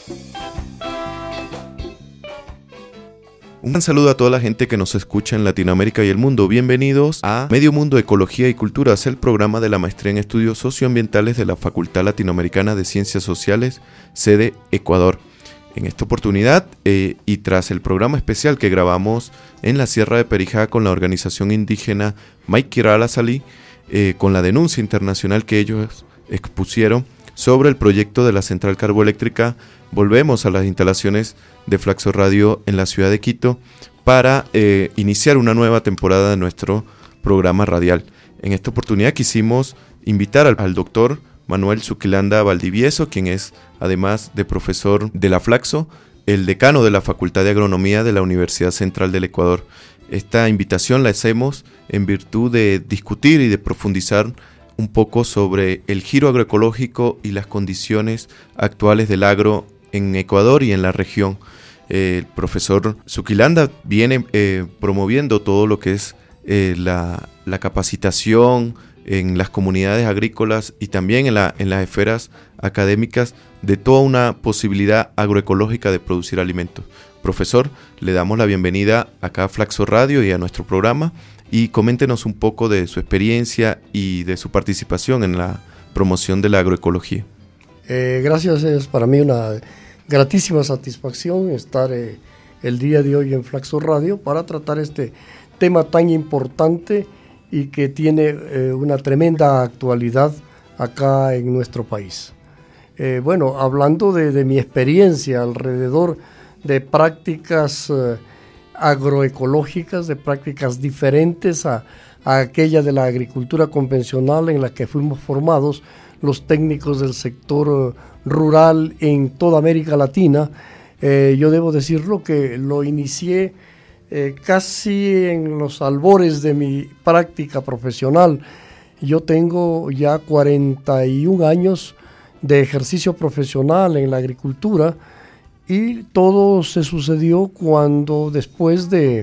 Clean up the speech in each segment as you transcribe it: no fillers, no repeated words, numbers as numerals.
Un gran saludo a toda la gente que nos escucha en Latinoamérica y el mundo. Bienvenidos a Medio Mundo, Ecología y Culturas, el programa de la Maestría en Estudios Socioambientales de la Facultad Latinoamericana de Ciencias Sociales, sede Ecuador. En esta oportunidad, y tras el programa especial que grabamos en la Sierra de Perijá con la organización indígena Mayquiralasali, con la denuncia internacional que ellos expusieron sobre el proyecto de la central carboeléctrica, volvemos a las instalaciones de Flaxo Radio en la ciudad de Quito para iniciar una nueva temporada de nuestro programa radial. En esta oportunidad quisimos invitar al doctor Manuel Zuquilanda Valdivieso, quien es, además de profesor de la Flaxo, el decano de la Facultad de Agronomía de la Universidad Central del Ecuador. Esta invitación la hacemos en virtud de discutir y de profundizar un poco sobre el giro agroecológico y las condiciones actuales del agro en Ecuador y en la región. El profesor Zuquilanda viene promoviendo todo lo que es la capacitación en las comunidades agrícolas y también en las esferas académicas de toda una posibilidad agroecológica de producir alimentos. Profesor, le damos la bienvenida acá a Flaxo Radio y a nuestro programa, y coméntenos un poco de su experiencia y de su participación en la promoción de la agroecología. Gracias, es para mí una gratísima satisfacción estar el día de hoy en Flaxo Radio para tratar este tema tan importante y que tiene una tremenda actualidad acá en nuestro país. Bueno, hablando de mi experiencia alrededor de prácticas agroecológicas, de prácticas diferentes a aquella de la agricultura convencional en la que fuimos formados los técnicos del sector rural en toda América Latina, yo debo decirlo que lo inicié casi en los albores de mi práctica profesional. Yo tengo ya 41 años de ejercicio profesional en la agricultura, y todo se sucedió cuando, después de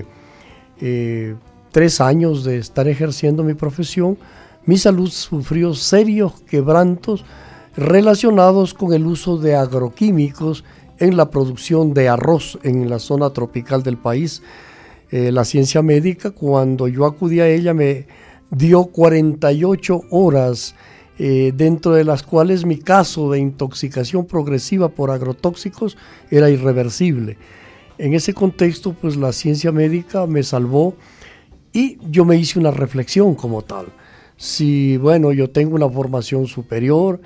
3 años de estar ejerciendo mi profesión, mi salud sufrió serios quebrantos relacionados con el uso de agroquímicos en la producción de arroz en la zona tropical del país. La ciencia médica, cuando yo acudí a ella, me dio 48 horas, dentro de las cuales mi caso de intoxicación progresiva por agrotóxicos era irreversible. En ese contexto, pues la ciencia médica me salvó y yo me hice una reflexión como tal. Si, bueno, yo tengo una formación superior,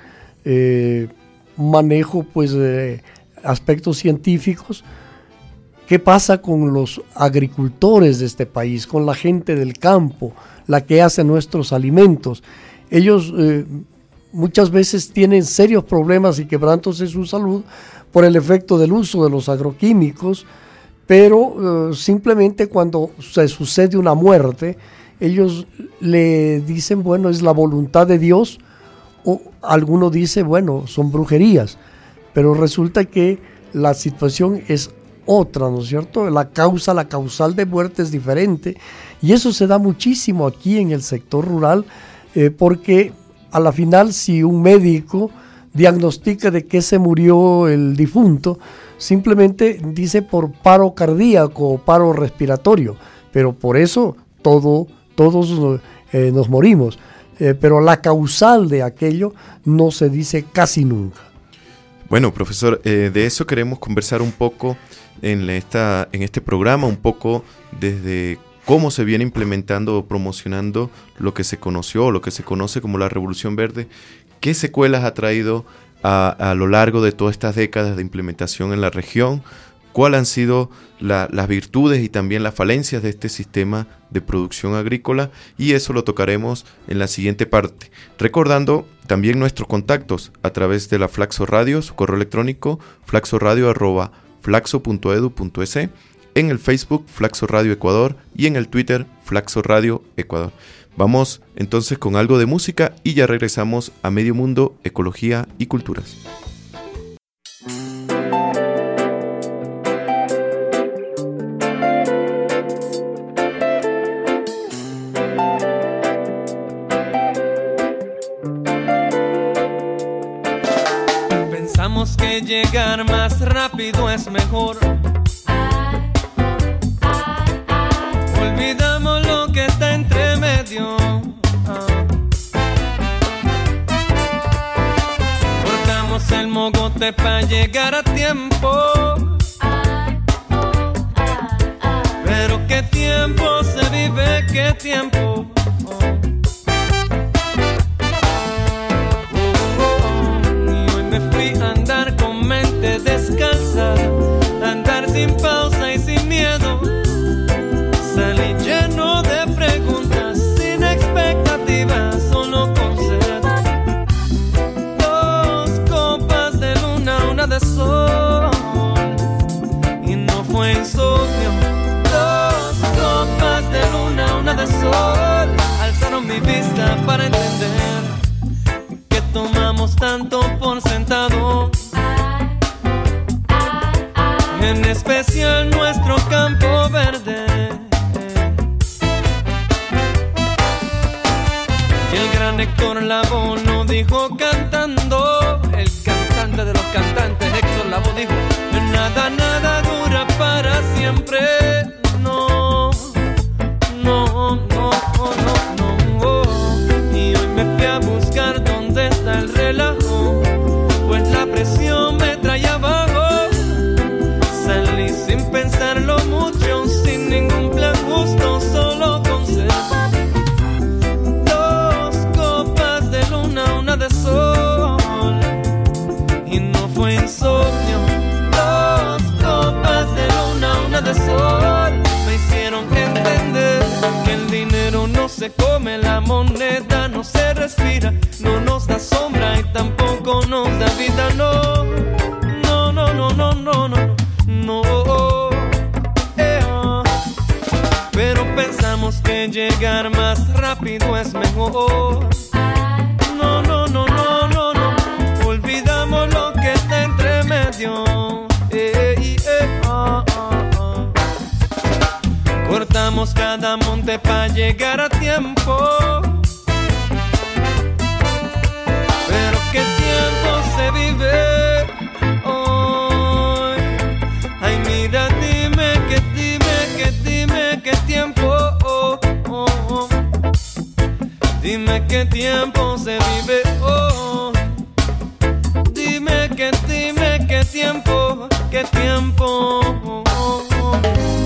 manejo pues aspectos científicos, ¿qué pasa con los agricultores de este país, con la gente del campo, la que hace nuestros alimentos? Ellos muchas veces tienen serios problemas y quebrantos en su salud por el efecto del uso de los agroquímicos, pero simplemente cuando se sucede una muerte, ellos le dicen, bueno, es la voluntad de Dios, o alguno dice, bueno, son brujerías, pero resulta que la situación es otra, ¿no es cierto? La causal de muerte es diferente, y eso se da muchísimo aquí en el sector rural, porque a la final, si un médico diagnostica de qué se murió el difunto, simplemente dice por paro cardíaco o paro respiratorio, pero por eso todos nos morimos, pero la causal de aquello no se dice casi nunca. Bueno, profesor, de eso queremos conversar un poco en este programa, un poco desde cómo se viene implementando o promocionando lo que se conoció, lo que se conoce como la Revolución Verde, qué secuelas ha traído a lo largo de todas estas décadas de implementación en la región, cuáles han sido las virtudes y también las falencias de este sistema de producción agrícola, y eso lo tocaremos en la siguiente parte. Recordando también nuestros contactos a través de la Flaxo Radio, su correo electrónico flaxoradio@flaxo.edu.es, en el Facebook Flaxo Radio Ecuador y en el Twitter Flaxo Radio Ecuador. Vamos entonces con algo de música y ya regresamos a Medio Mundo, Ecología y Culturas. Pensamos que llegar más rápido es mejor. Olvidamos lo que está entre medio. Cortamos el mogote para llegar a tiempo. Pero qué tiempo se vive, qué tiempo. Andar con mente descalza, andar sin pausa y sin miedo. Salí lleno de preguntas, sin expectativas, solo con sed. 2 copas de luna, una de sol, y no fue insomnio. 2 copas de luna, una de sol, alzaron mi vista para entender que tomamos tanto por sentado, en especial nuestro campo verde. Y el gran Héctor Lavoe nos dijo cantando, el cantante de los cantantes, Héctor Lavoe dijo: nada, nada dura para siempre. No, no, no, no, no. Y hoy me fui a buscar dónde está el relajo, pues la presión me trae abajo. Salí sin pensarlo mucho, sin ningún plan justo, solo con sed. 2 copas de luna, una de sol, y no fue insomnio. 2 copas de luna, una de sol, me hicieron entender que el dinero no se come, la moneda no se respira, no nos da sombra y tampoco nos da vida. No, no, no, no, no, no, no. No, pero pensamos que llegar más rápido es mejor. No, no, no, no, no, no. Olvidamos lo que está entre medio. Cortamos cada monte para llegar a tiempo. Pero qué tiempo se vive. Mira, dime qué tiempo, oh, oh, oh. Dime qué tiempo se vive, oh. Dime qué tiempo, oh, oh, oh.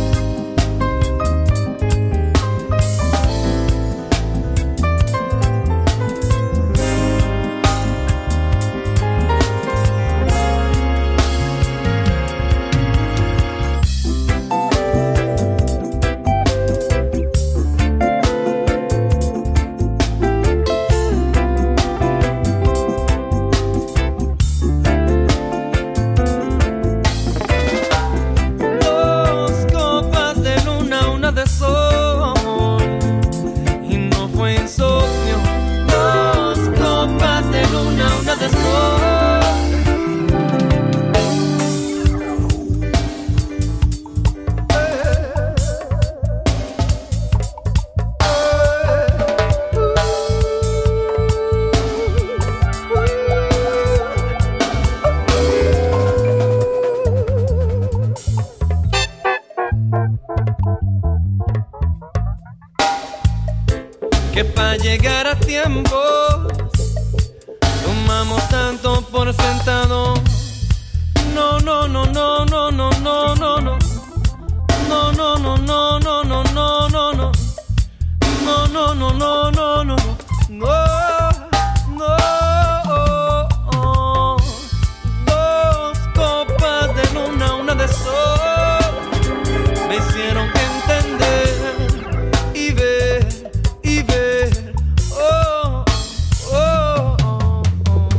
Que para llegar a tiempo tomamos tanto por sentado. No, no, no, no, no, no, no, no, no. No, no, no, no, no, no, no, no, no. No, no, no, no, no, no. No, no. 2 copas de luna, una de sol, me hicieron entender y ver. Oh, oh, oh, oh.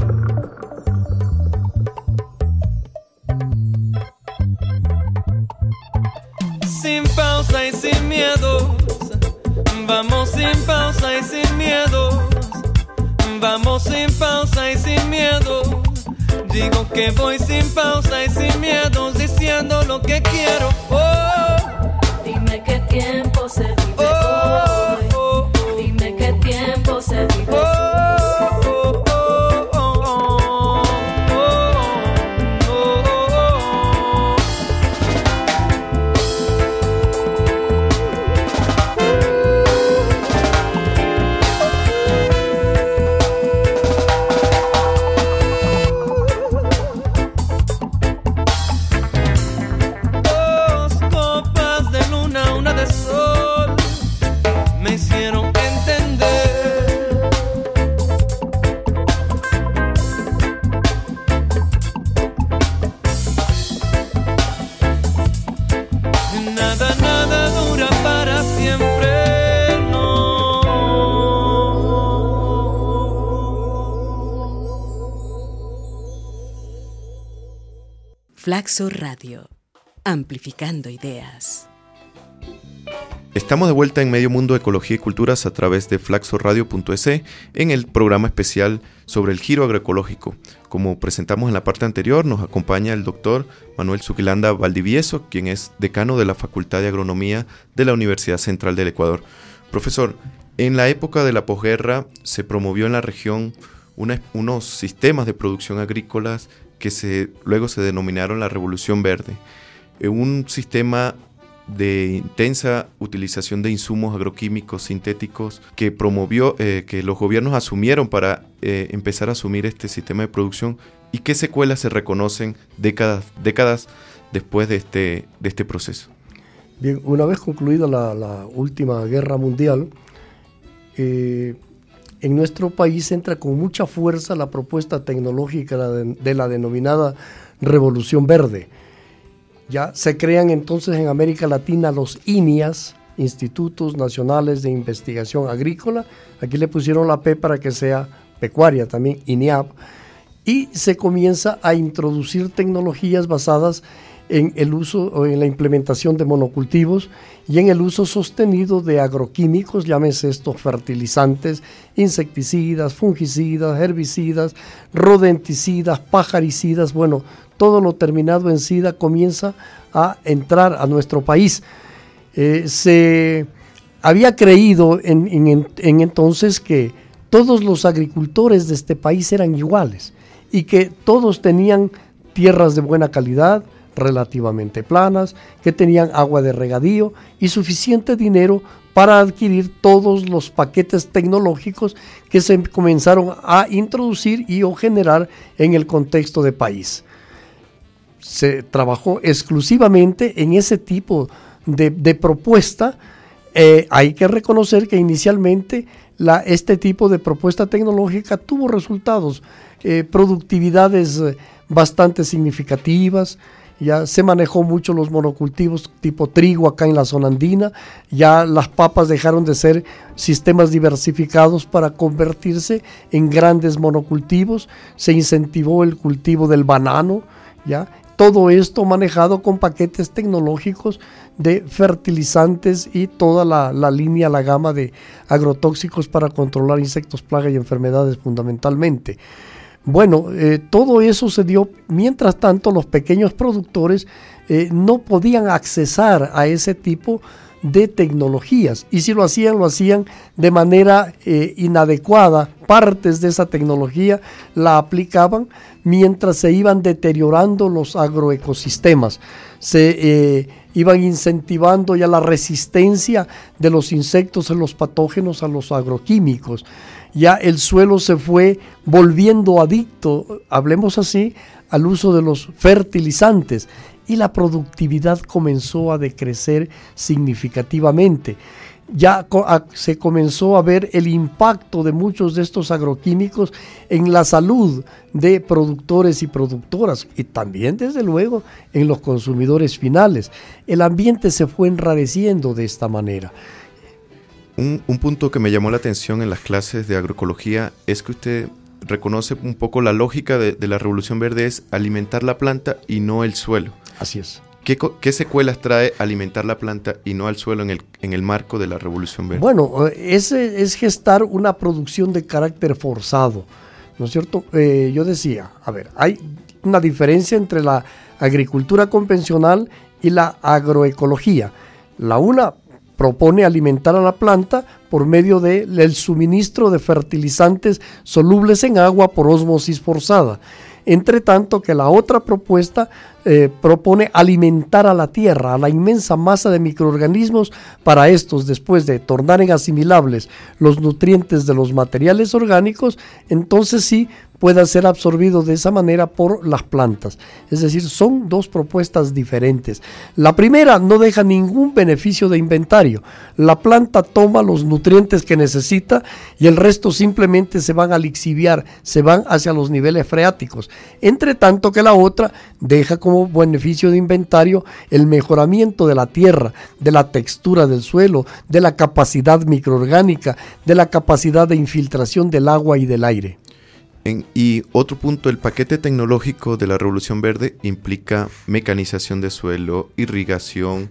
Sin pausa y sin miedo, vamos sin pausa y sin miedo, vamos sin pausa y sin miedo. Digo que voy sin pausa y sin miedo, diciendo lo que quiero. Oh, dime qué tiempo se vive hoy. Dime qué tiempo se vive hoy. Flaxo Radio, amplificando ideas. Estamos de vuelta en Medio Mundo Ecología y Culturas a través de flaxoradio.es en el programa especial sobre el giro agroecológico. Como presentamos en la parte anterior, nos acompaña el doctor Manuel Zuquilanda Valdivieso, quien es decano de la Facultad de Agronomía de la Universidad Central del Ecuador. Profesor, en la época de la posguerra se promovió en la región unos sistemas de producción agrícolas que luego se denominaron la Revolución Verde. Un sistema de intensa utilización de insumos agroquímicos sintéticos que promovió, que los gobiernos asumieron para empezar a asumir este sistema de producción. ¿Y qué secuelas se reconocen décadas después de este proceso? Bien, una vez concluida la última guerra mundial, en nuestro país entra con mucha fuerza la propuesta tecnológica de la denominada Revolución Verde. Ya se crean entonces en América Latina los INIAS, Institutos Nacionales de Investigación Agrícola. Aquí le pusieron la P para que sea pecuaria también, INIAP. Y se comienza a introducir tecnologías basadas en el uso o en la implementación de monocultivos y en el uso sostenido de agroquímicos, llámese estos fertilizantes, insecticidas, fungicidas, herbicidas, rodenticidas, pajaricidas, bueno, todo lo terminado en sida comienza a entrar a nuestro país. Se había creído en entonces que todos los agricultores de este país eran iguales y que todos tenían tierras de buena calidad, relativamente planas, que tenían agua de regadío y suficiente dinero para adquirir todos los paquetes tecnológicos que se comenzaron a introducir y o generar en el contexto de país. Se trabajó exclusivamente en ese tipo de propuesta. Hay que reconocer que inicialmente este tipo de propuesta tecnológica tuvo resultados, productividades bastante significativas. Ya se manejó mucho los monocultivos tipo trigo acá en la zona andina, ya las papas dejaron de ser sistemas diversificados para convertirse en grandes monocultivos, se incentivó el cultivo del banano, ya todo esto manejado con paquetes tecnológicos de fertilizantes y toda la línea, la gama de agrotóxicos para controlar insectos, plagas y enfermedades fundamentalmente. Bueno, todo eso se dio. Mientras tanto, los pequeños productores no podían accesar a ese tipo de tecnologías, y si lo hacían de manera inadecuada. Partes de esa tecnología la aplicaban mientras se iban deteriorando los agroecosistemas, se iban incentivando ya la resistencia de los insectos y los patógenos a los agroquímicos. Ya el suelo se fue volviendo adicto, hablemos así, al uso de los fertilizantes, y la productividad comenzó a decrecer significativamente. Ya se comenzó a ver el impacto de muchos de estos agroquímicos en la salud de productores y productoras, y también desde luego en los consumidores finales. El ambiente se fue enrareciendo de esta manera. Un punto que me llamó la atención en las clases de agroecología es que usted reconoce un poco la lógica de la Revolución Verde, es alimentar la planta y no el suelo. Así es. ¿Qué secuelas trae alimentar la planta y no al suelo en el marco de la Revolución Verde? Bueno, ese es gestar una producción de carácter forzado, ¿no es cierto? Yo decía, a ver, hay una diferencia entre la agricultura convencional y la agroecología. La una propone alimentar a la planta por medio del suministro de fertilizantes solubles en agua por ósmosis forzada. Entre tanto que la otra propuesta propone alimentar a la tierra, a la inmensa masa de microorganismos, para estos, después de tornar en asimilables los nutrientes de los materiales orgánicos, entonces sí pueda ser absorbido de esa manera por las plantas. Es decir, son dos propuestas diferentes. La primera no deja ningún beneficio de inventario. La planta toma los nutrientes que necesita y el resto simplemente se van a lixiviar, se van hacia los niveles freáticos. Entre tanto que la otra deja como beneficio de inventario el mejoramiento de la tierra, de la textura del suelo, de la capacidad microorgánica, de la capacidad de infiltración del agua y del aire. Y otro punto, el paquete tecnológico de la Revolución Verde implica mecanización de suelo, irrigación,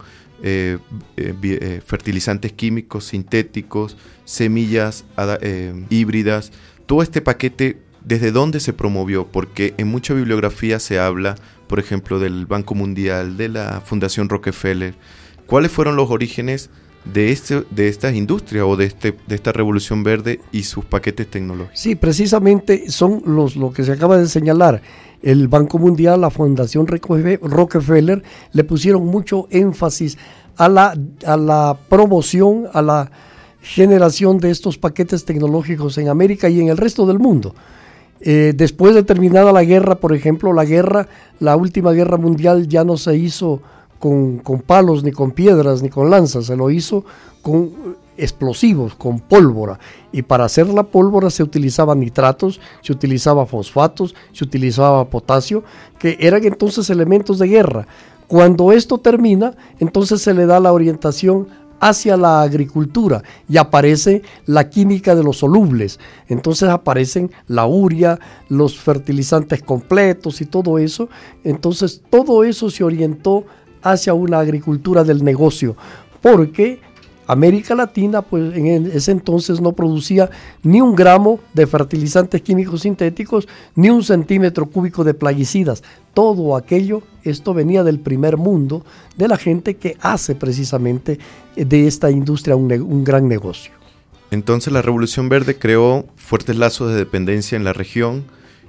fertilizantes químicos, sintéticos, semillas híbridas. Todo este paquete, ¿desde dónde se promovió? Porque en mucha bibliografía se habla, por ejemplo, del Banco Mundial, de la Fundación Rockefeller. ¿Cuáles fueron los orígenes de estas industrias o de esta Revolución Verde y sus paquetes tecnológicos? Sí, precisamente son lo que se acaba de señalar. El Banco Mundial, la Fundación Rockefeller, le pusieron mucho énfasis a la promoción, a la generación de estos paquetes tecnológicos en América y en el resto del mundo. Después de terminada la guerra, por ejemplo, la última guerra mundial ya no se hizo con palos, ni con piedras, ni con lanzas, se lo hizo con explosivos, con pólvora. Y para hacer la pólvora se utilizaban nitratos, se utilizaba fosfatos, se utilizaba potasio, que eran entonces elementos de guerra. Cuando esto termina, entonces se le da la orientación hacia la agricultura y aparece la química de los solubles. Entonces aparecen la urea, los fertilizantes completos y todo eso. Entonces todo eso se orientó hacia una agricultura del negocio, porque América Latina pues en ese entonces no producía ni 1 gramo de fertilizantes químicos sintéticos, ni 1 centímetro cúbico de plaguicidas. Todo aquello, esto venía del primer mundo, de la gente que hace precisamente de esta industria un gran negocio. Entonces la Revolución Verde creó fuertes lazos de dependencia en la región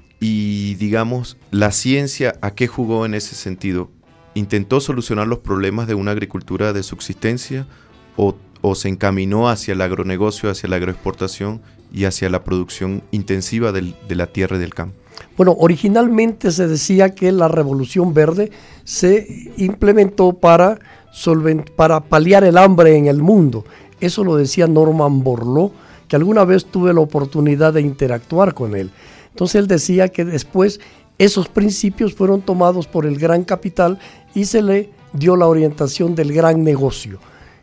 y, digamos, la ciencia, ¿a qué jugó en ese sentido? ¿Intentó solucionar los problemas de una agricultura de subsistencia o se encaminó hacia el agronegocio, hacia la agroexportación y hacia la producción intensiva de la tierra y del campo? Bueno, originalmente se decía que la Revolución Verde se implementó para paliar el hambre en el mundo. Eso lo decía Norman Borlaug, que alguna vez tuve la oportunidad de interactuar con él. Entonces él decía que después esos principios fueron tomados por el gran capital y se le dio la orientación del gran negocio.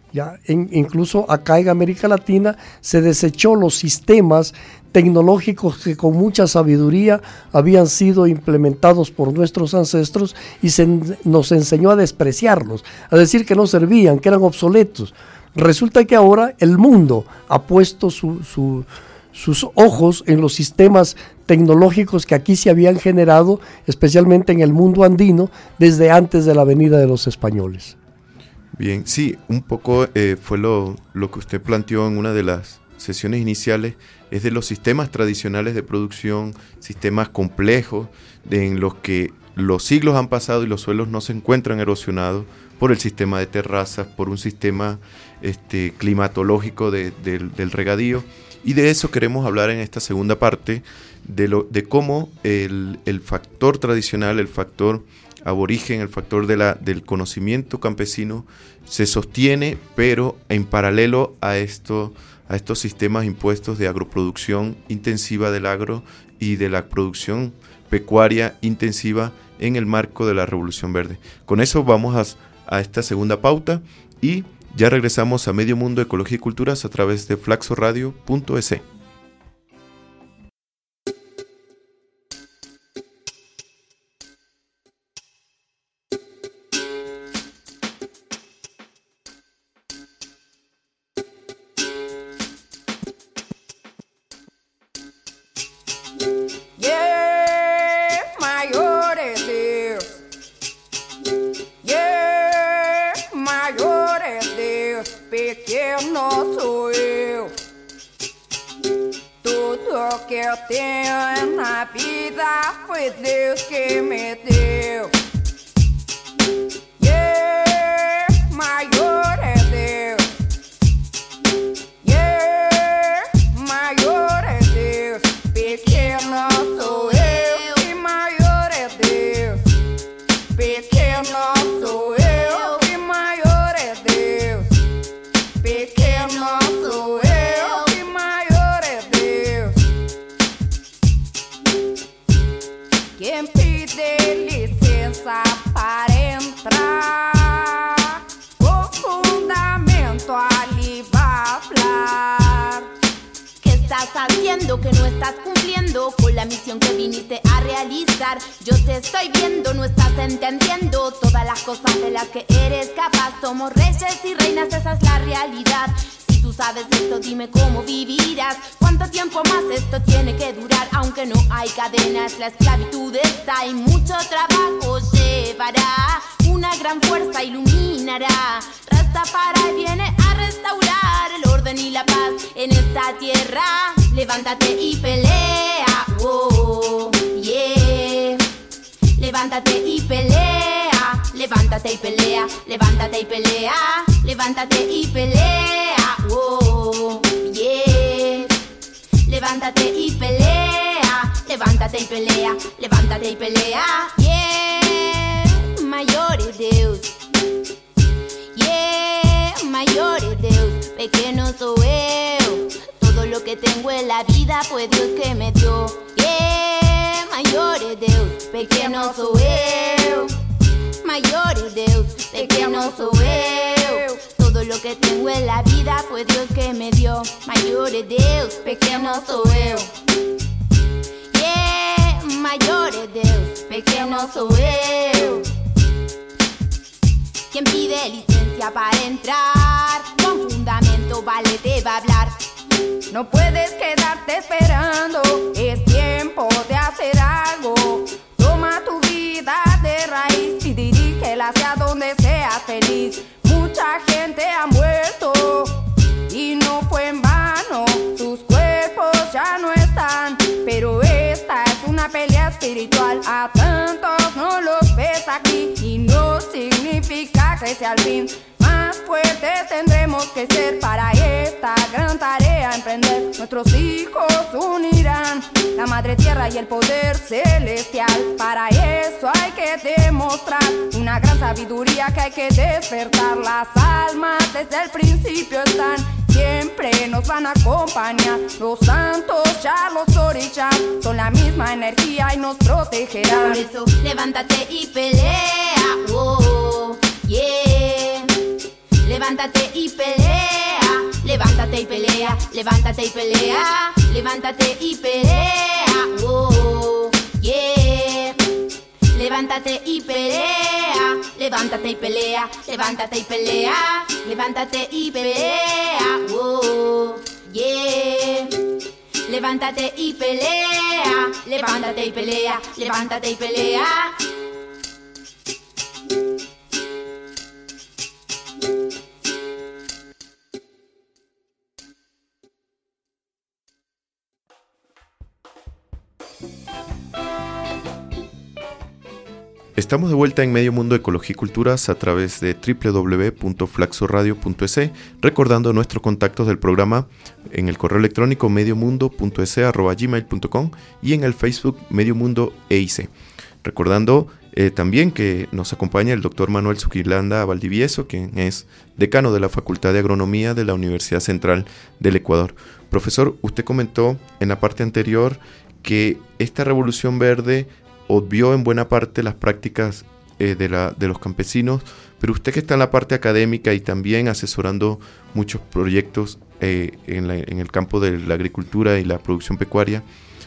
Incluso acá en América Latina se desechó los sistemas tecnológicos que con mucha sabiduría habían sido implementados por nuestros ancestros y nos enseñó a despreciarlos, a decir que no servían, que eran obsoletos. Resulta que ahora el mundo ha puesto sus ojos en los sistemas tecnológicos que aquí se habían generado, especialmente en el mundo andino, desde antes de la venida de los españoles. Bien, sí, un poco fue lo que usted planteó en una de las sesiones iniciales, es de los sistemas tradicionales de producción, sistemas complejos, en los que los siglos han pasado y los suelos no se encuentran erosionados por el sistema de terrazas, por un sistema climatológico del regadío. Y de eso queremos hablar en esta segunda parte, de cómo el factor tradicional, el factor aborigen, el factor del conocimiento campesino se sostiene, pero en paralelo a estos sistemas impuestos de agroproducción intensiva del agro y de la producción pecuaria intensiva en el marco de la Revolución Verde. Con eso vamos a esta segunda pauta y ya regresamos a Medio Mundo, Ecología y Culturas a través de flaxoradio.es. haciendo, que no estás cumpliendo con la misión que viniste a realizar. Yo te estoy viendo, no estás entendiendo todas las cosas de las que eres capaz. Somos reyes y reinas, esa es la realidad. Si tú sabes esto, dime cómo vivirás. ¿Cuánto tiempo más esto tiene que durar? Aunque no hay cadenas, la esclavitud está y mucho trabajo llevará. Una gran fuerza iluminará. Rastafari viene a restaurar el orden y la paz en esta tierra. Levántate y pelea, oh, yeah. Levántate y pelea, levántate y pelea, levántate y pelea, levántate y pelea, oh, yeah. Levántate y pelea, levántate y pelea, levántate y pelea, yeah. Maior é Deus, yeah. Maior é Deus, pequeno sou eu. Todo lo que tengo en la vida fue Dios que me dio, yeah. Maior é Deus, pequeno sou eu. Maior é Deus, pequeno sou eu. Todo lo que tengo en la vida fue Dios que me dio. Maior é Deus, pequeno sou eu. Yeah, maior é Deus, pequeno sou eu. Quien pide licencia para entrar, con fundamento vale te va a hablar. No puedes quedarte esperando, es tiempo de hacer algo. Toma tu vida de raíz y dirígela hacia donde seas feliz. Mucha gente ha muerto y no fue en vano. Sus cuerpos ya no están, pero esta es una pelea espiritual. A tantos no los ves aquí y no significa que sea el fin. Más fuertes tendremos que ser para esta gran tarea emprender. Nuestros hijos unirán la madre tierra y el poder celestial. Para eso hay que demostrar una gran sabiduría que hay que despertar. Las almas desde el principio están, siempre nos van a acompañar. Los santos ya los orishas son la misma energía y nos protegerán. Por eso levántate y pelea, oh, yeah. Levántate y pelea, levántate y pelea, levántate y pelea, levántate y pelea, oh, yeah. Levántate y pelea, levántate y pelea, levántate y pelea, levántate y pelea, oh, yeah. Levántate y pelea, levántate y pelea, levántate y pelea. Estamos de vuelta en Medio Mundo Ecología y Culturas a través de www.flaxoradio.es, recordando nuestros contactos del programa en el correo electrónico mediomundo.es@gmail.com y en el Facebook Medio Mundo EIC. Recordando también que nos acompaña el doctor Manuel Zuquilanda Valdivieso, quien es decano de la Facultad de Agronomía de la Universidad Central del Ecuador. Profesor, usted comentó en la parte anterior que esta revolución verde obvió en buena parte las prácticas de los campesinos, pero usted que está en la parte académica y también asesorando muchos proyectos en el campo de la agricultura y la producción pecuaria,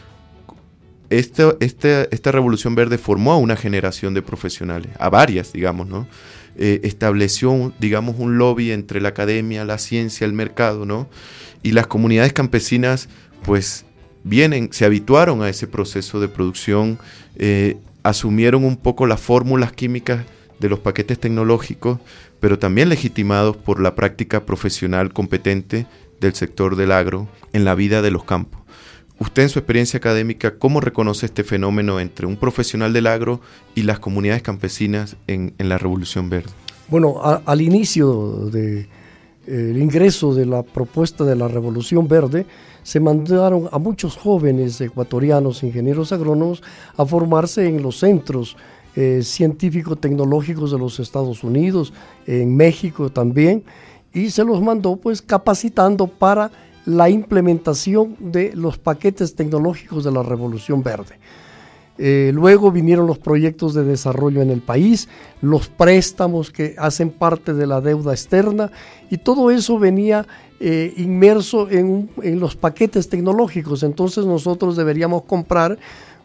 esta revolución verde formó a una generación de profesionales, a varias, digamos, ¿no? Estableció, un lobby entre la academia, la ciencia, el mercado, ¿no? Y las comunidades campesinas, pues, se habituaron a ese proceso de producción, asumieron un poco las fórmulas químicas de los paquetes tecnológicos, pero también legitimados por la práctica profesional competente del sector del agro en la vida de los campos. Usted, en su experiencia académica, ¿cómo reconoce este fenómeno entre un profesional del agro y las comunidades campesinas en la Revolución Verde? Bueno, al inicio del ingreso de la propuesta de la Revolución Verde, se mandaron a muchos jóvenes ecuatorianos, ingenieros agrónomos, a formarse en los centros científico-tecnológicos de los Estados Unidos, en México también, y se los mandó pues capacitando para la implementación de los paquetes tecnológicos de la Revolución Verde. Luego vinieron los proyectos de desarrollo en el país, los préstamos que hacen parte de la deuda externa, y todo eso venía inmerso en los paquetes tecnológicos. Entonces nosotros deberíamos comprar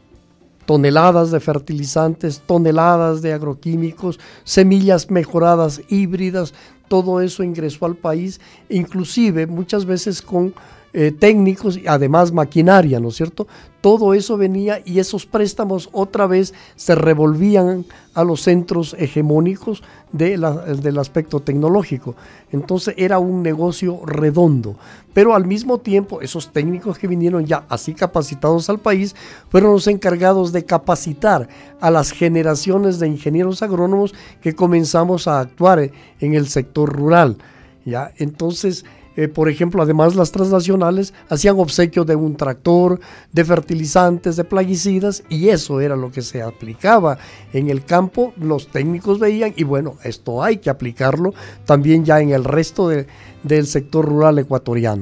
toneladas de fertilizantes, toneladas de agroquímicos, semillas mejoradas híbridas. Todo eso ingresó al país, inclusive muchas veces con técnicos y además maquinaria, ¿no es cierto? Todo eso venía y esos préstamos otra vez se revolvían a los centros hegemónicos del aspecto tecnológico. Entonces era un negocio redondo, pero al mismo tiempo esos técnicos que vinieron ya así capacitados al país fueron los encargados de capacitar a las generaciones de ingenieros agrónomos que comenzamos a actuar en el sector rural, ¿ya? Entonces, por ejemplo, además las transnacionales hacían obsequio de un tractor, de fertilizantes, de plaguicidas, y eso era lo que se aplicaba en el campo. Los técnicos veían, y bueno, esto hay que aplicarlo también ya en el resto del sector rural ecuatoriano.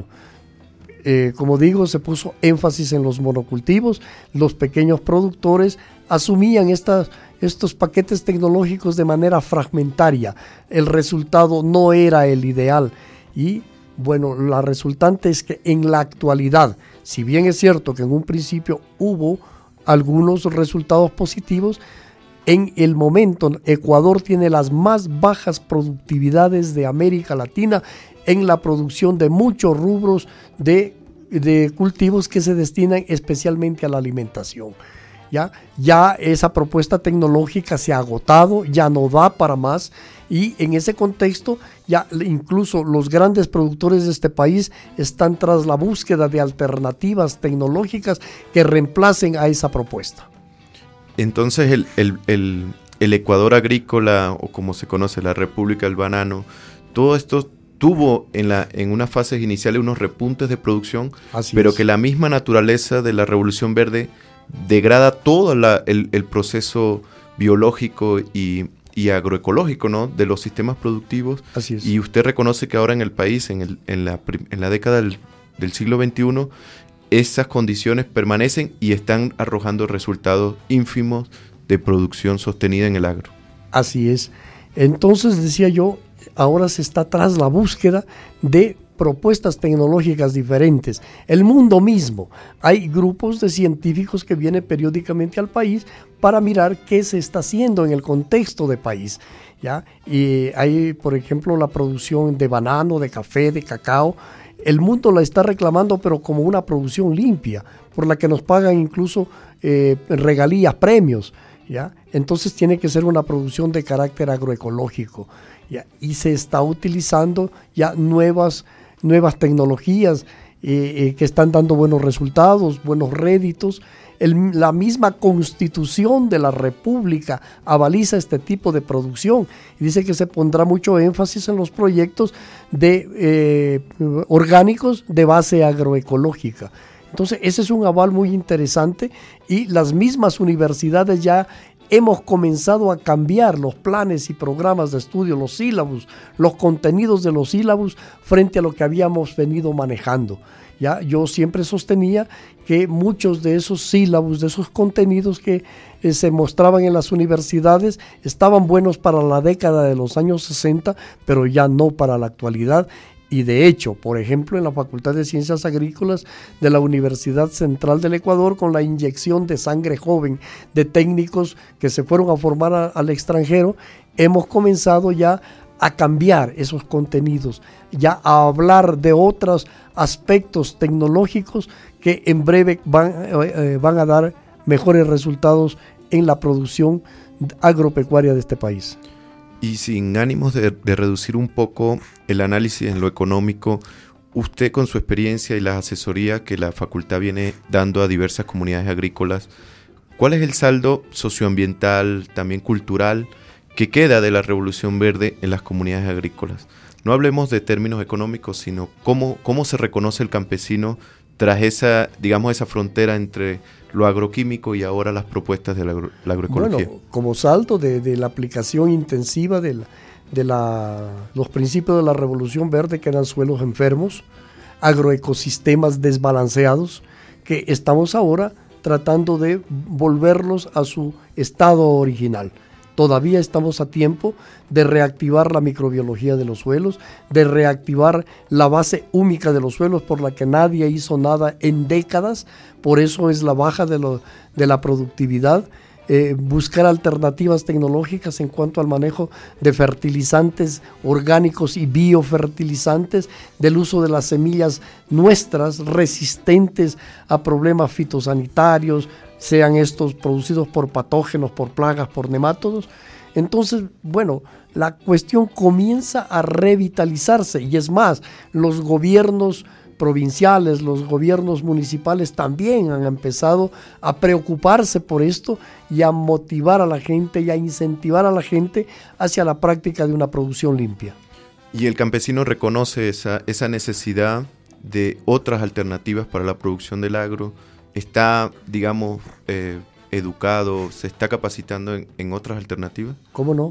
Como digo, se puso énfasis en los monocultivos. Los pequeños productores asumían estos paquetes tecnológicos de manera fragmentaria. El resultado no era el ideal, y bueno, la resultante es que en la actualidad, si bien es cierto que en un principio hubo algunos resultados positivos, en el momento Ecuador tiene las más bajas productividades de América Latina en la producción de muchos rubros de cultivos que se destinan especialmente a la alimentación. Ya esa propuesta tecnológica se ha agotado, ya no da para más, y en ese contexto ya incluso los grandes productores de este país están tras la búsqueda de alternativas tecnológicas que reemplacen a esa propuesta. Entonces el Ecuador agrícola, o como se conoce, la República del Banano, todo esto tuvo en unas fases iniciales unos repuntes de producción, pero que la misma naturaleza de la Revolución Verde degrada todo el proceso biológico y agroecológico, ¿no?, de los sistemas productivos. Así es. Y usted reconoce que ahora en el país, en la década del siglo XXI, esas condiciones permanecen y están arrojando resultados ínfimos de producción sostenida en el agro. Así es. Entonces, decía yo, ahora se está tras la búsqueda de propuestas tecnológicas diferentes. El mundo mismo, hay grupos de científicos que vienen periódicamente al país para mirar qué se está haciendo en el contexto de país, ¿ya? Y hay, por ejemplo, la producción de banano, de café, de cacao. El mundo la está reclamando, pero como una producción limpia, por la que nos pagan incluso regalías, premios, ¿ya? Entonces tiene que ser una producción de carácter agroecológico, ¿ya? Y se está utilizando ya nuevas tecnologías que están dando buenos resultados, buenos réditos. La misma Constitución de la República avaliza este tipo de producción y dice que se pondrá mucho énfasis en los proyectos de orgánicos de base agroecológica. Entonces ese es un aval muy interesante, y las mismas universidades ya hemos comenzado a cambiar los planes y programas de estudio, los sílabus, los contenidos de los sílabus frente a lo que habíamos venido manejando. ¿Ya? Yo siempre sostenía que muchos de esos sílabus, de esos contenidos que se mostraban en las universidades, estaban buenos para la década de los años 60, pero ya no para la actualidad. Y de hecho, por ejemplo, en la Facultad de Ciencias Agrícolas de la Universidad Central del Ecuador, con la inyección de sangre joven de técnicos que se fueron a formar al extranjero, hemos comenzado ya a cambiar esos contenidos, ya a hablar de otros aspectos tecnológicos que en breve van a dar mejores resultados en la producción agropecuaria de este país. Y sin ánimos de reducir un poco el análisis en lo económico, usted, con su experiencia y la asesoría que la facultad viene dando a diversas comunidades agrícolas, ¿cuál es el saldo socioambiental, también cultural, que queda de la Revolución Verde en las comunidades agrícolas? No hablemos de términos económicos, sino cómo se reconoce el campesino tras esa frontera entre lo agroquímico y ahora las propuestas de la agroecología. Bueno, como salto de la aplicación intensiva de los principios de la Revolución Verde, que eran suelos enfermos, agroecosistemas desbalanceados, que estamos ahora tratando de volverlos a su estado original. Todavía estamos a tiempo de reactivar la microbiología de los suelos, de reactivar la base húmica de los suelos por la que nadie hizo nada en décadas, por eso es la baja de la productividad. Buscar alternativas tecnológicas en cuanto al manejo de fertilizantes orgánicos y biofertilizantes, del uso de las semillas nuestras resistentes a problemas fitosanitarios, sean estos producidos por patógenos, por plagas, por nemátodos. Entonces, bueno, la cuestión comienza a revitalizarse, y es más, los gobiernos provinciales, los gobiernos municipales también han empezado a preocuparse por esto y a motivar a la gente y a incentivar a la gente hacia la práctica de una producción limpia. Y el campesino reconoce esa necesidad de otras alternativas para la producción del agro, está, digamos, educado, se está capacitando en otras alternativas. ¿Cómo no?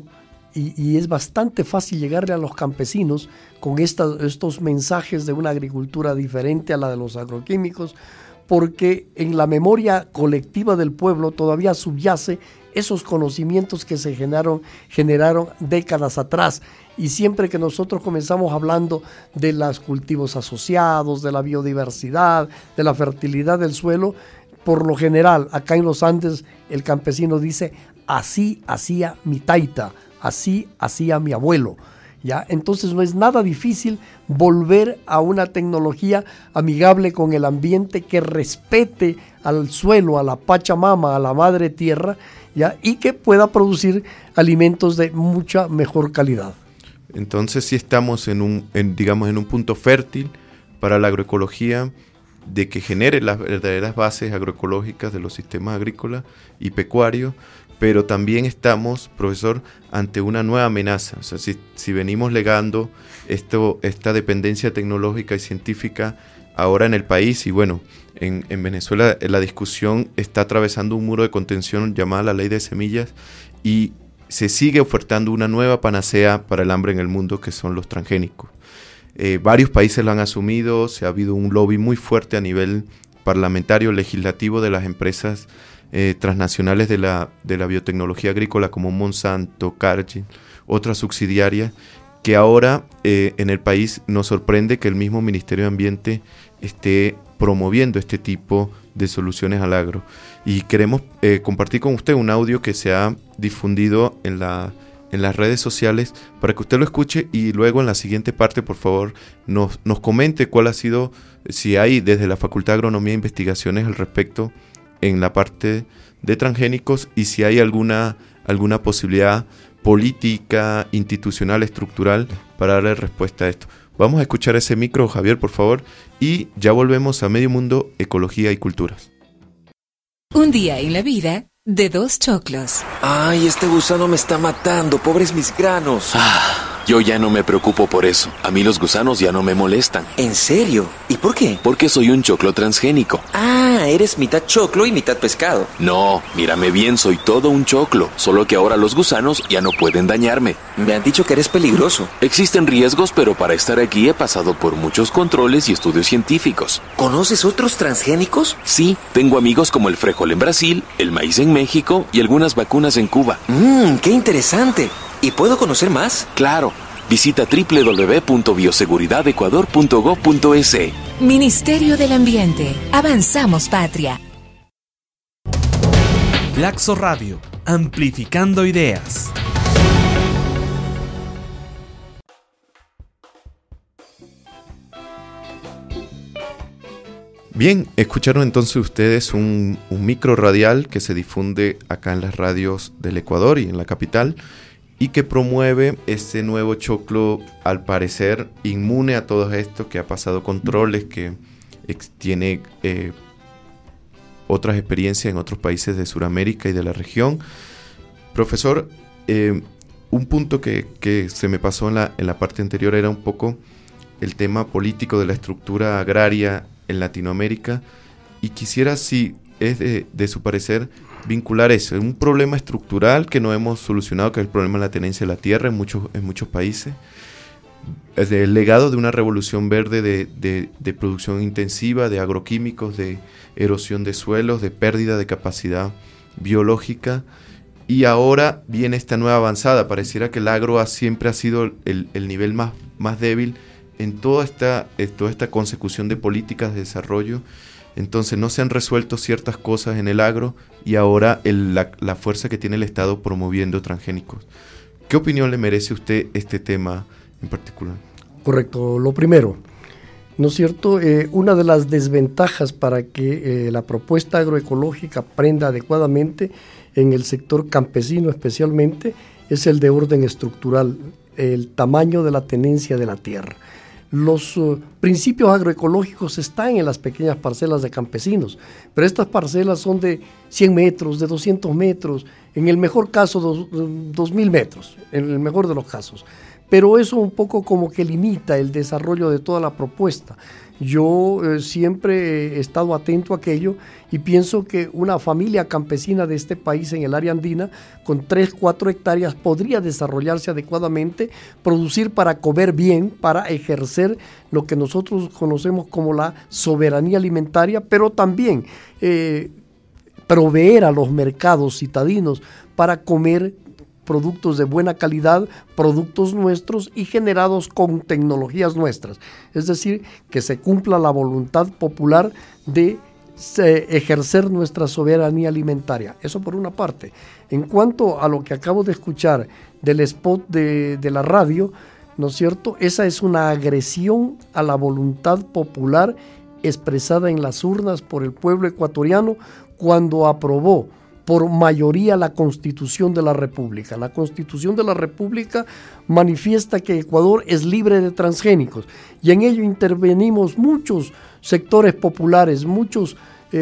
Y es bastante fácil llegarle a los campesinos con estos mensajes de una agricultura diferente a la de los agroquímicos, porque en la memoria colectiva del pueblo todavía subyace esos conocimientos que se generaron décadas atrás. Y siempre que nosotros comenzamos hablando de los cultivos asociados, de la biodiversidad, de la fertilidad del suelo, por lo general, acá en los Andes, el campesino dice, así hacía mi taita, así hacía mi abuelo. ¿Ya? Entonces no es nada difícil volver a una tecnología amigable con el ambiente, que respete al suelo, a la Pachamama, a la madre tierra, ¿ya? Y que pueda producir alimentos de mucha mejor calidad. Entonces sí estamos en un punto fértil para la agroecología, de que genere las verdaderas bases agroecológicas de los sistemas agrícolas y pecuarios, pero también estamos, profesor, ante una nueva amenaza. O sea, si venimos legando esta dependencia tecnológica y científica ahora en el país, y bueno, en Venezuela la discusión está atravesando un muro de contención llamada la ley de semillas, y se sigue ofertando una nueva panacea para el hambre en el mundo, que son los transgénicos. Varios países lo han asumido, se ha habido un lobby muy fuerte a nivel parlamentario, legislativo, de las empresas transnacionales de la biotecnología agrícola, como Monsanto, Cargill, otras subsidiarias, que ahora en el país nos sorprende que el mismo Ministerio de Ambiente esté promoviendo este tipo de soluciones al agro. Y queremos compartir con usted un audio que se ha difundido en las redes sociales para que usted lo escuche, y luego en la siguiente parte, por favor, nos comente cuál ha sido, si hay desde la Facultad de Agronomía investigaciones al respecto en la parte de transgénicos, y si hay alguna posibilidad política, institucional, estructural para darle respuesta a esto. Vamos a escuchar ese micro, Javier, por favor, y ya volvemos a Medio Mundo, Ecología y Culturas. Un día en la vida de dos choclos. Ay, este gusano me está matando, pobres mis granos. Yo ya no me preocupo por eso. A mí los gusanos ya no me molestan. ¿En serio? ¿Y por qué? Porque soy un choclo transgénico. Ah, eres mitad choclo y mitad pescado. No, mírame bien, soy todo un choclo. Solo que ahora los gusanos ya no pueden dañarme. Me han dicho que eres peligroso. Existen riesgos, pero para estar aquí he pasado por muchos controles y estudios científicos. ¿Conoces otros transgénicos? Sí, tengo amigos como el frijol en Brasil, el maíz en México y algunas vacunas en Cuba. ¡Qué interesante! ¿Y puedo conocer más? Claro. Visita www.bioseguridadecuador.gov.es. Ministerio del Ambiente. Avanzamos, patria. Flaxo Radio, amplificando ideas. Bien, escucharon entonces ustedes un micro radial que se difunde acá en las radios del Ecuador y en la capital, y que promueve este nuevo choclo, al parecer inmune a todo esto, que ha pasado controles, que tiene otras experiencias en otros países de Sudamérica y de la región. Profesor, un punto que se me pasó en la parte anterior era un poco el tema político de la estructura agraria en Latinoamérica, y quisiera, si es de su parecer, vincular eso, un problema estructural que no hemos solucionado, que es el problema de la tenencia de la tierra en muchos países, es el legado de una revolución verde de producción intensiva, de agroquímicos, de erosión de suelos, de pérdida de capacidad biológica, y ahora viene esta nueva avanzada. Pareciera que el agro siempre ha sido el nivel más débil en toda esta consecución de políticas de desarrollo. Entonces no se han resuelto ciertas cosas en el agro y ahora la fuerza que tiene el Estado promoviendo transgénicos. ¿Qué opinión le merece a usted este tema en particular? Correcto. Lo primero, ¿no es cierto? Una de las desventajas para que la propuesta agroecológica prenda adecuadamente en el sector campesino especialmente es el de orden estructural, el tamaño de la tenencia de la tierra. Los principios agroecológicos están en las pequeñas parcelas de campesinos, pero estas parcelas son de 100 metros, de 200 metros, en el mejor caso 2.000 metros, en el mejor de los casos. Pero eso un poco como que limita el desarrollo de toda la propuesta. Yo siempre he estado atento a aquello y pienso que una familia campesina de este país en el área andina con 3-4 hectáreas podría desarrollarse adecuadamente, producir para comer bien, para ejercer lo que nosotros conocemos como la soberanía alimentaria, pero también proveer a los mercados citadinos para comer productos de buena calidad, productos nuestros y generados con tecnologías nuestras. Es decir, que se cumpla la voluntad popular de ejercer nuestra soberanía alimentaria. Eso por una parte. En cuanto a lo que acabo de escuchar del spot de la radio, ¿no es cierto? Esa es una agresión a la voluntad popular expresada en las urnas por el pueblo ecuatoriano cuando aprobó por mayoría la Constitución de la República. La Constitución de la República manifiesta que Ecuador es libre de transgénicos y en ello intervenimos muchos sectores populares, muchos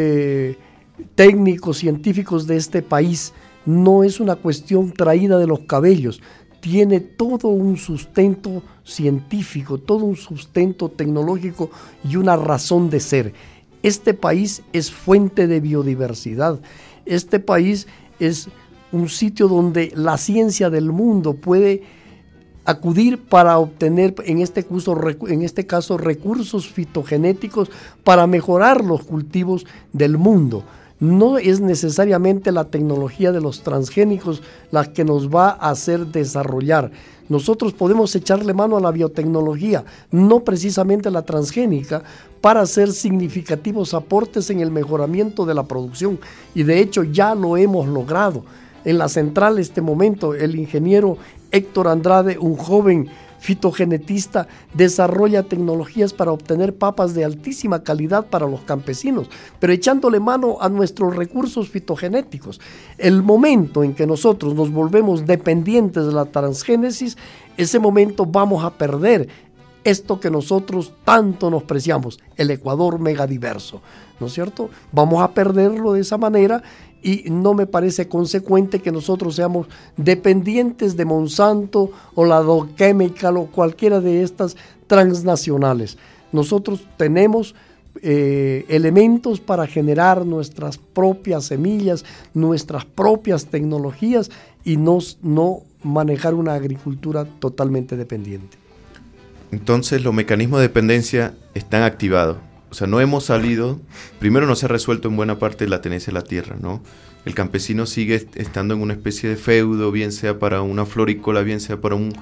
técnicos, científicos de este país. No es una cuestión traída de los cabellos, tiene todo un sustento científico, todo un sustento tecnológico y una razón de ser. Este país es fuente de biodiversidad. Este país es un sitio donde la ciencia del mundo puede acudir para obtener, en este caso, recursos fitogenéticos para mejorar los cultivos del mundo. No es necesariamente la tecnología de los transgénicos la que nos va a hacer desarrollar. Nosotros podemos echarle mano a la biotecnología, no precisamente a la transgénica, para hacer significativos aportes en el mejoramiento de la producción. Y de hecho ya lo hemos logrado. En la central, este momento, el ingeniero Héctor Andrade, un joven fitogenetista, desarrolla tecnologías para obtener papas de altísima calidad para los campesinos, pero echándole mano a nuestros recursos fitogenéticos. El momento en que nosotros nos volvemos dependientes de la transgénesis, ese momento vamos a perder esto que nosotros tanto nos preciamos, el Ecuador megadiverso, ¿no es cierto? Vamos a perderlo de esa manera y no me parece consecuente que nosotros seamos dependientes de Monsanto o la Dow Chemical o cualquiera de estas transnacionales. Nosotros tenemos elementos para generar nuestras propias semillas, nuestras propias tecnologías y no manejar una agricultura totalmente dependiente. Entonces los mecanismos de dependencia están activados. O sea, no hemos salido, primero no se ha resuelto en buena parte la tenencia de la tierra, ¿no? El campesino sigue estando en una especie de feudo, bien sea para una florícola, bien sea para una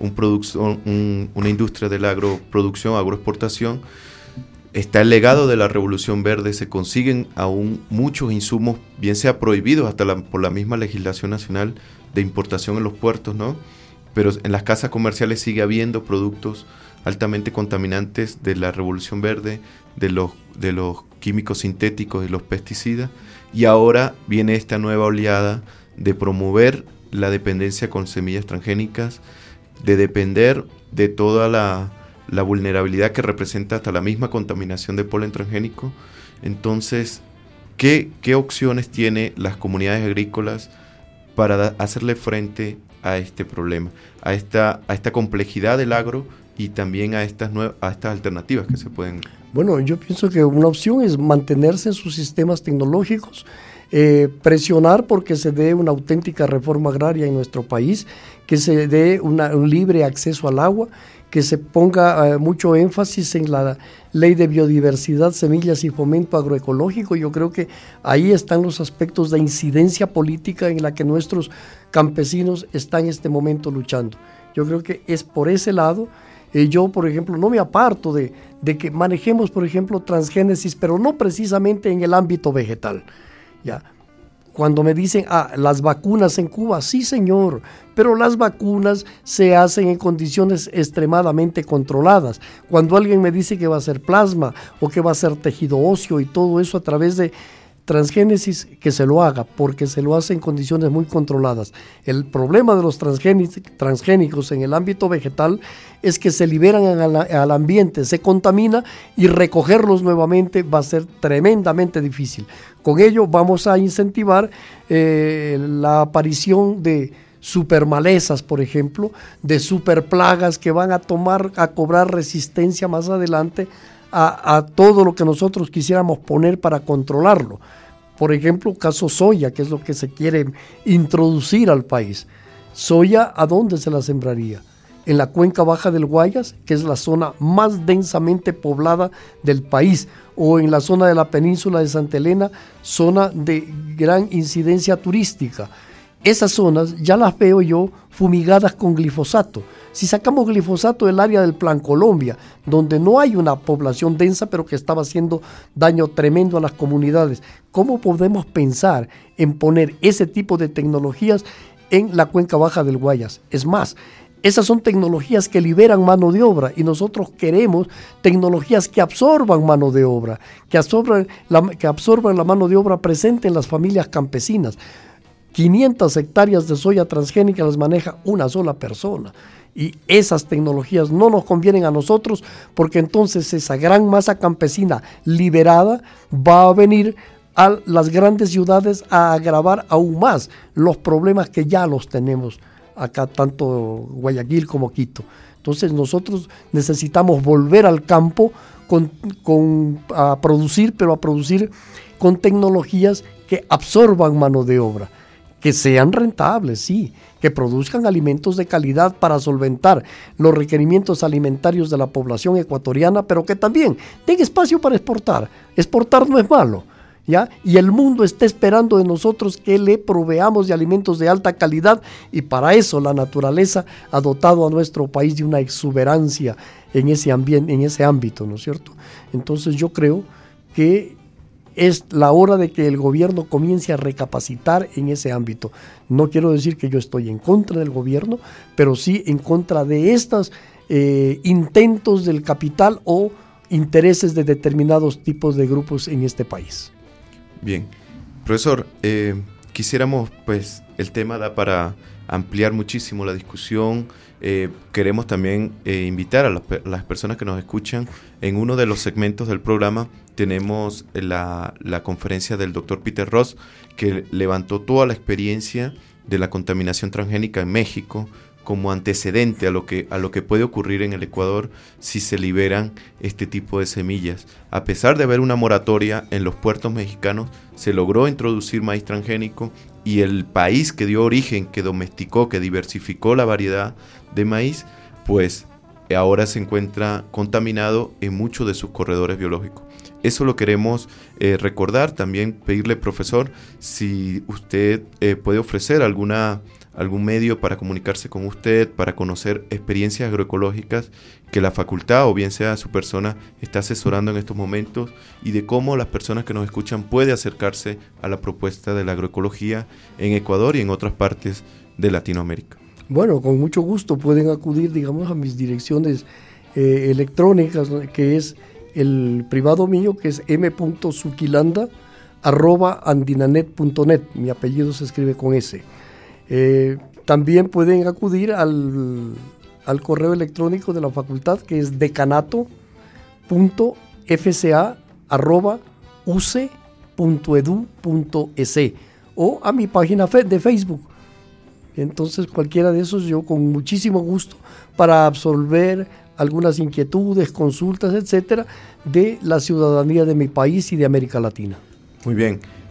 industria de la agroproducción, agroexportación. Está el legado de la Revolución Verde, se consiguen aún muchos insumos, bien sea prohibidos hasta por la misma legislación nacional de importación en los puertos, ¿no? Pero en las casas comerciales sigue habiendo productos altamente contaminantes de la Revolución Verde, de los químicos sintéticos y los pesticidas, y ahora viene esta nueva oleada de promover la dependencia con semillas transgénicas, de depender de toda la vulnerabilidad que representa hasta la misma contaminación de polen transgénico. Entonces, ¿qué opciones tiene las comunidades agrícolas para hacerle frente a este problema, a esta complejidad del agro y también a estas alternativas que se pueden? Bueno, yo pienso que una opción es mantenerse en sus sistemas tecnológicos, presionar porque se dé una auténtica reforma agraria en nuestro país, que se dé un libre acceso al agua, que se ponga mucho énfasis en la ley de biodiversidad, semillas y fomento agroecológico. Yo creo que ahí están los aspectos de incidencia política en la que nuestros campesinos están en este momento luchando. Yo creo que es por ese lado. Yo, por ejemplo, no me aparto de que manejemos, por ejemplo, transgénesis, pero no precisamente en el ámbito vegetal, ¿ya? Cuando me dicen, las vacunas en Cuba, sí señor, pero las vacunas se hacen en condiciones extremadamente controladas. Cuando alguien me dice que va a ser plasma o que va a ser tejido óseo y todo eso a través de transgénesis, que se lo haga, porque se lo hace en condiciones muy controladas. El problema de los transgénicos en el ámbito vegetal es que se liberan al ambiente, se contamina y recogerlos nuevamente va a ser tremendamente difícil. Con ello vamos a incentivar la aparición de supermalezas, por ejemplo, de superplagas que van a cobrar resistencia más adelante a todo lo que nosotros quisiéramos poner para controlarlo. Por ejemplo, caso soya, que es lo que se quiere introducir al país. Soya, ¿a dónde se la sembraría? En la cuenca baja del Guayas, que es la zona más densamente poblada del país, o en la zona de la península de Santa Elena, zona de gran incidencia turística. Esas zonas ya las veo yo fumigadas con glifosato. Si sacamos glifosato del área del Plan Colombia, donde no hay una población densa, pero que estaba haciendo daño tremendo a las comunidades, ¿cómo podemos pensar en poner ese tipo de tecnologías en la cuenca baja del Guayas? Es más, esas son tecnologías que liberan mano de obra y nosotros queremos tecnologías que absorban mano de obra, que absorban la mano de obra presente en las familias campesinas. 500 hectáreas de soya transgénica las maneja una sola persona. Y esas tecnologías no nos convienen a nosotros porque entonces esa gran masa campesina liberada va a venir a las grandes ciudades a agravar aún más los problemas que ya los tenemos acá, tanto Guayaquil como Quito. Entonces nosotros necesitamos volver al campo a producir con tecnologías que absorban mano de obra, que sean rentables, sí, que produzcan alimentos de calidad para solventar los requerimientos alimentarios de la población ecuatoriana, pero que también den espacio para exportar. Exportar no es malo, ¿ya? Y el mundo está esperando de nosotros que le proveamos de alimentos de alta calidad y para eso la naturaleza ha dotado a nuestro país de una exuberancia en ese ambiente, en ese ámbito, ¿no es cierto? Entonces yo creo que es la hora de que el gobierno comience a recapacitar en ese ámbito. No quiero decir que yo estoy en contra del gobierno, pero sí en contra de estos intentos del capital o intereses de determinados tipos de grupos en este país. Bien, profesor, quisiéramos, pues, el tema da para ampliar muchísimo la discusión. Queremos también invitar a las personas que nos escuchan. En uno de los segmentos del programa tenemos la conferencia del doctor Peter Ross, que levantó toda la experiencia de la contaminación transgénica en México como antecedente a lo que puede ocurrir en el Ecuador si se liberan este tipo de semillas. A pesar de haber una moratoria en los puertos mexicanos, se logró introducir maíz transgénico y el país que dio origen, que domesticó, que diversificó la variedad de maíz, pues ahora se encuentra contaminado en muchos de sus corredores biológicos. Eso lo queremos recordar. También pedirle, profesor, si usted puede ofrecer algún medio para comunicarse con usted, para conocer experiencias agroecológicas que la facultad o bien sea su persona está asesorando en estos momentos y de cómo las personas que nos escuchan pueden acercarse a la propuesta de la agroecología en Ecuador y en otras partes de Latinoamérica. Bueno, con mucho gusto pueden acudir, digamos, a mis direcciones electrónicas, que es el privado mío, que es m.suquilanda@andinanet.net. Mi apellido se escribe con S. También pueden acudir al correo electrónico de la facultad, que es decanato.fca@uce.edu.es, o a mi página de Facebook. Entonces, cualquiera de esos, yo con muchísimo gusto para absolver algunas inquietudes, consultas, etcétera, de la ciudadanía de mi país y de América Latina. Muy bien.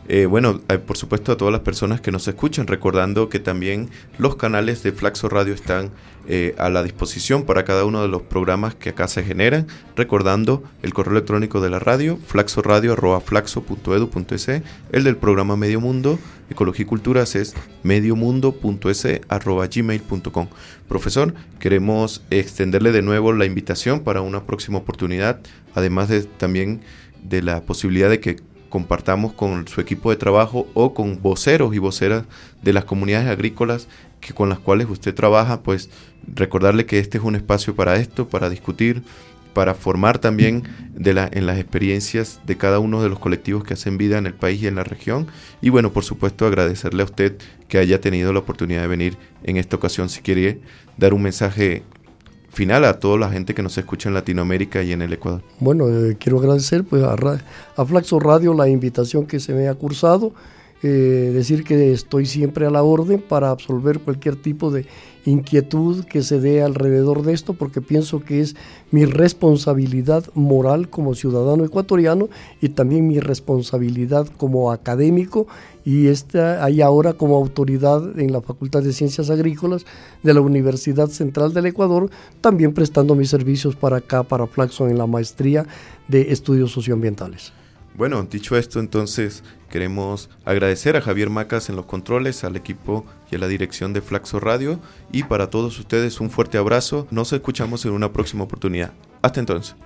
Por supuesto a todas las personas que nos escuchan, recordando que también los canales de Flaxo Radio están a la disposición para cada uno de los programas que acá se generan, recordando el correo electrónico de la radio, flaxoradio@flaxo.edu.es, el del programa Medio Mundo, Ecología y Culturas es mediomundo.es@gmail.com. Profesor, queremos extenderle de nuevo la invitación para una próxima oportunidad, además de también de la posibilidad de que compartamos con su equipo de trabajo o con voceros y voceras de las comunidades agrícolas con las cuales usted trabaja, pues recordarle que este es un espacio para esto, para discutir, para formar también en las experiencias de cada uno de los colectivos que hacen vida en el país y en la región. Y bueno, por supuesto, agradecerle a usted que haya tenido la oportunidad de venir en esta ocasión. Si quiere dar un mensaje final a toda la gente que nos escucha en Latinoamérica y en el Ecuador. Bueno, quiero agradecer pues a Flaxo Radio la invitación que se me ha cursado, decir que estoy siempre a la orden para absolver cualquier tipo de inquietud que se dé alrededor de esto, porque pienso que es mi responsabilidad moral como ciudadano ecuatoriano y también mi responsabilidad como académico y ahí ahora como autoridad en la Facultad de Ciencias Agrícolas de la Universidad Central del Ecuador, también prestando mis servicios para acá, para Flaxo, en la maestría de estudios socioambientales. Bueno, dicho esto, entonces queremos agradecer a Javier Macas en los controles, al equipo y a la dirección de Flaxo Radio, y para todos ustedes un fuerte abrazo. Nos escuchamos en una próxima oportunidad. Hasta entonces.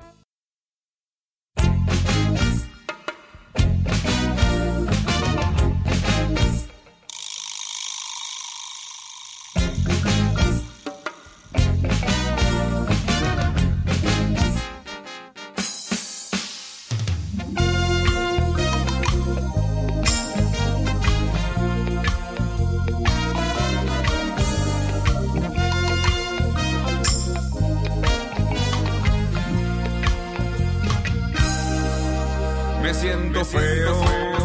Me siento feo.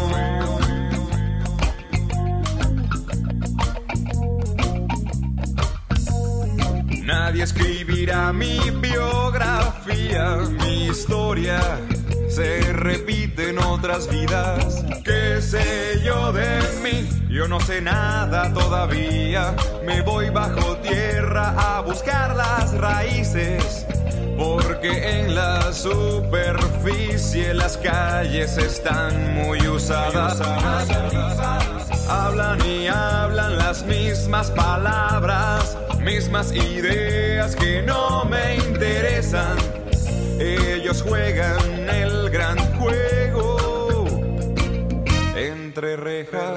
Nadie escribirá mi biografía, mi historia se repite en otras vidas. ¿Qué sé yo de mí? Yo no sé nada todavía. Me voy bajo tierra a buscar las raíces, porque en la superficie las calles están muy usadas. Hablan y hablan las mismas palabras, mismas ideas que no me interesan. Ellos juegan el gran juego entre rejas.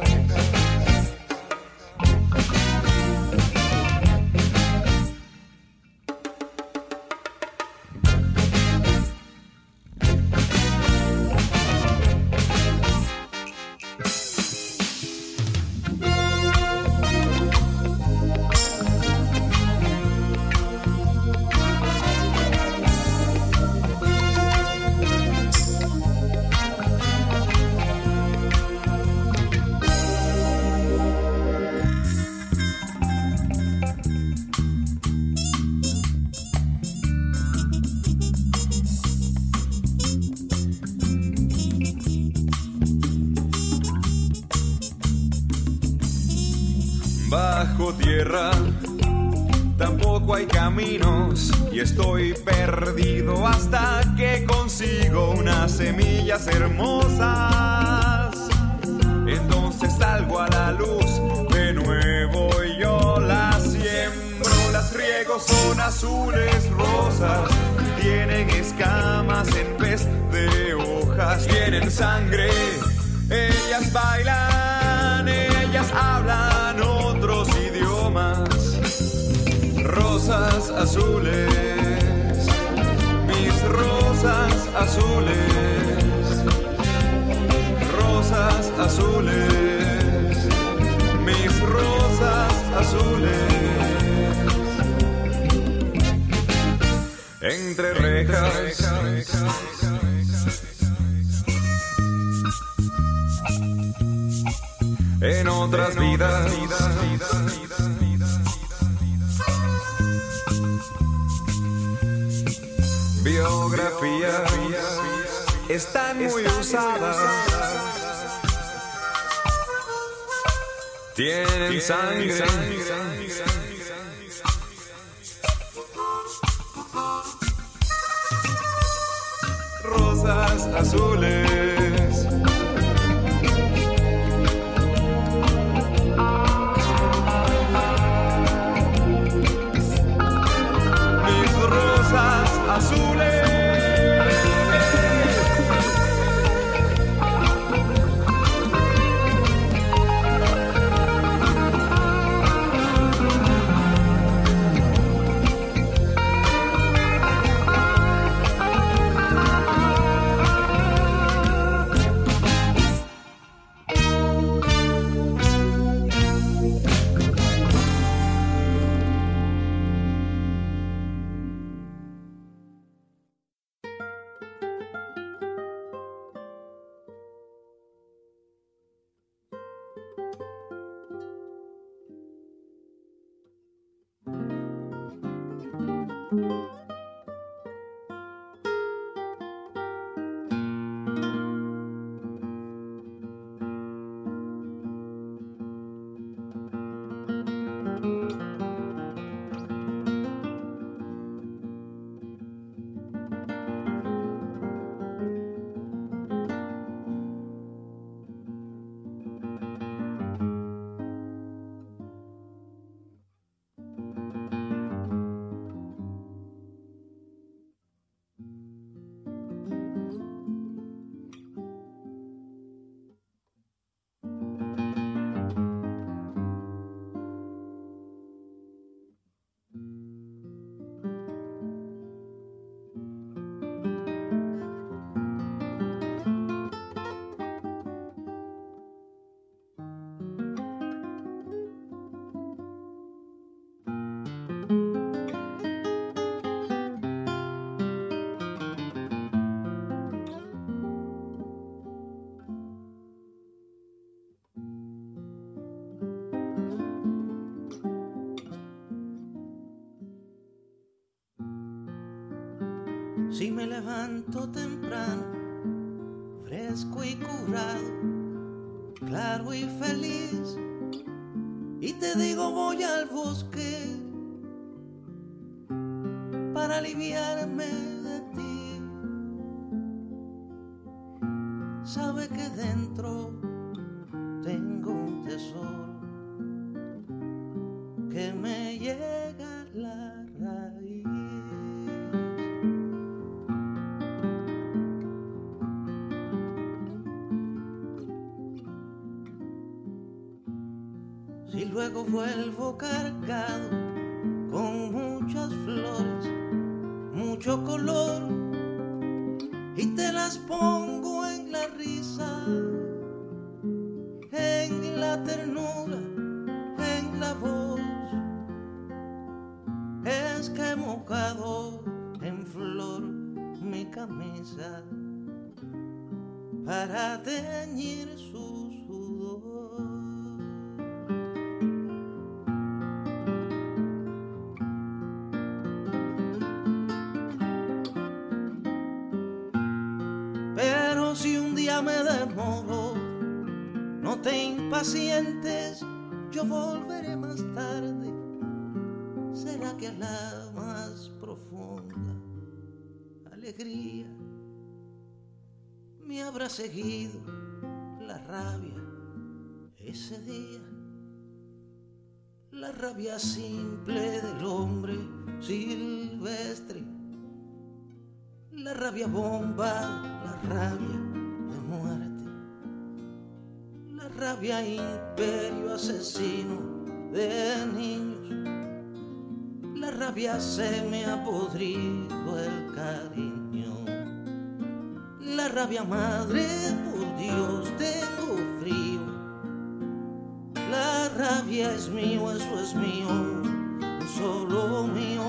Bajo tierra tampoco hay caminos y estoy perdido hasta que consigo unas semillas hermosas. Entonces salgo a la luz de nuevo y yo las siembro, las riego, son azules, rosas, tienen escamas en vez de hojas, tienen sangre, ellas bailan, ellas hablan otros idiomas. Rosas azules, mis rosas azules, rosas azules, mis rosas azules. Entre rejas, en otras vidas, biografías están muy usadas. tienen sangre. Rosas azules, mis rosas azules. Si me levanto temprano, fresco y curado, claro y feliz, y te digo voy al bosque para aliviarme de ti, sabe que dentro tengo un tesoro que me llega a la raíz. Si luego vuelvo cargado con muchas flores, mucho color, y te las pongo en la risa, en la ternura, en la voz, es que he mojado en flor mi camisa para teñir su sudor. Pero si un día me demoro, no te impacientes, yo volveré más tarde. ¿Será que a la más profunda alegría me habrá seguido la rabia ese día? La rabia simple del hombre silvestre, la rabia bomba, la rabia de muerte, la rabia imperio asesino de niños, la rabia se me ha podrido el cariño, la rabia madre, por Dios tengo frío, la rabia es mío, eso es mío, solo mío,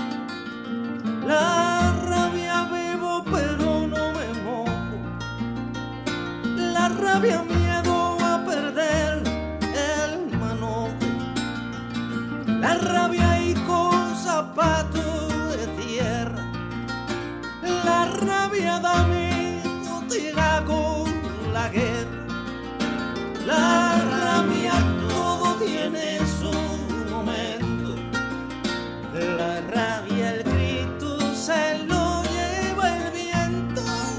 la rabia bebo pero no me mojo, la rabia miedo a perder el manojo, la rabia y con zapatos de tierra, la rabia da miedo tira con la guerra, la rabia todo tiene su momento. La rabia, el grito se lo lleva el viento.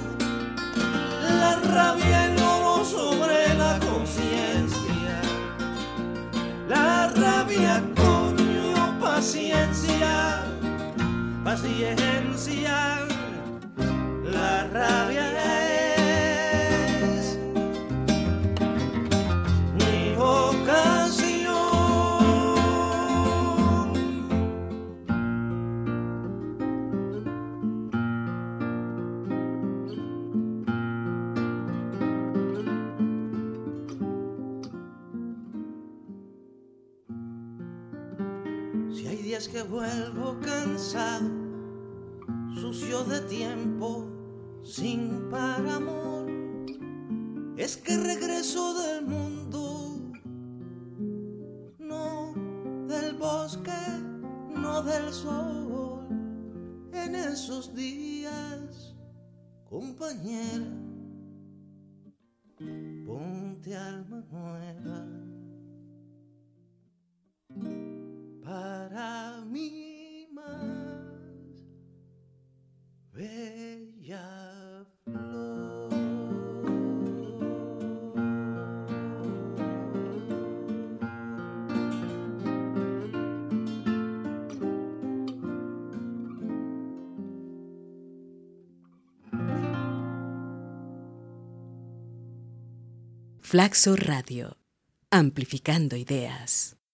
La rabia, el oro sobre la conciencia. La rabia, coño, paciencia, paciencia. La rabia es mi ocasión. Si hay días que vuelvo cansado, sucio de tiempo, sin par amor, es que regreso del mundo, no del bosque, no del sol. En esos días, compañera, ponte alma nueva. Para mí más bella flor. Flaxo Radio, amplificando ideas.